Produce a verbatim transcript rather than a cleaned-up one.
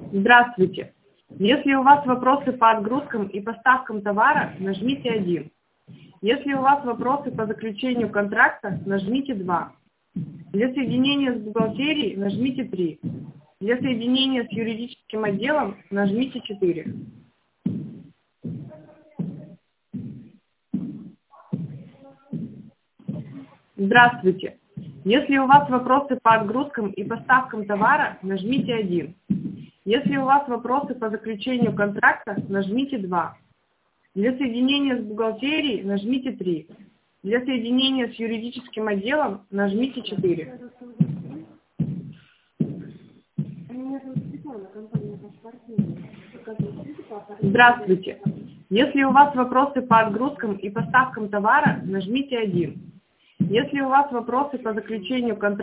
Здравствуйте. Если у вас вопросы по отгрузкам и поставкам товара, нажмите один. Если у вас вопросы по заключению контракта, нажмите два. Для соединения с бухгалтерией нажмите три. Для соединения с юридическим отделом нажмите четыре. Здравствуйте. Если у вас вопросы по отгрузкам и поставкам товара, нажмите один. Если у вас вопросы по заключению контракта, нажмите два. Для соединения с бухгалтерией нажмите три. Для соединения с юридическим отделом нажмите четыре. Здравствуйте. Если у вас вопросы по отгрузкам и поставкам товара, нажмите один. Если у вас вопросы по заключению контракта,